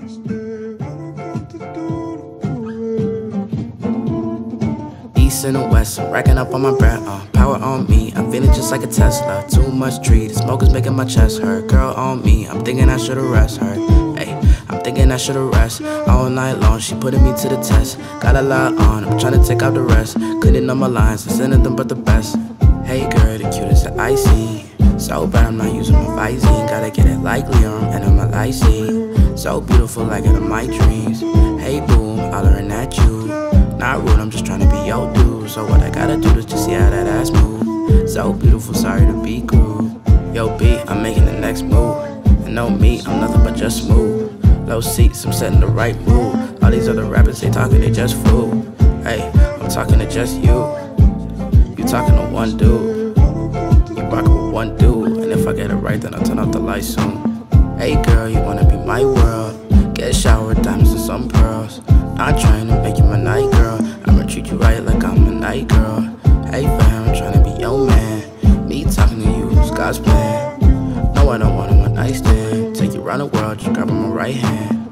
East and the west, I'm racking up on my bread, power on me, I'm feeling just like a Tesla. Too much tree, the smoke is making my chest hurt. Girl on me, I'm thinking I should've rest her. Hey, I'm thinking I should've rest. All night long, she putting me to the test. Got a lot on, I'm trying to take out the rest. Cleaning up my lines, I'm sending them but the best. Hey girl, the cutest that I see. So bad I'm not using my Visine. Gotta get it like Liam and I'm a lysine. So beautiful like it in my dreams. Hey boom, hollering at you. Not rude, I'm just trying to be your dude. So what I gotta do is just see how that ass move. So beautiful, sorry to be crude. Yo B, I'm making the next move. And no me, I'm nothing but just smooth. Low seats, I'm setting the right mood. All these other rappers, they talking, they just fool. Hey, I'm talking to just you. You talking to one dude. You rockin' with one dude. And if I get it right, then I'll turn off the lights soon. Hey girl, you wanna be my world. Get a shower with diamonds and some pearls. Not trying to make you my night girl. I'ma treat you right like I'm a night girl. Hey fam, I'm trying to be your man. Me talking to you, it's God's plan. No, I don't want a one night stand. Take you around the world, just grab on my right hand.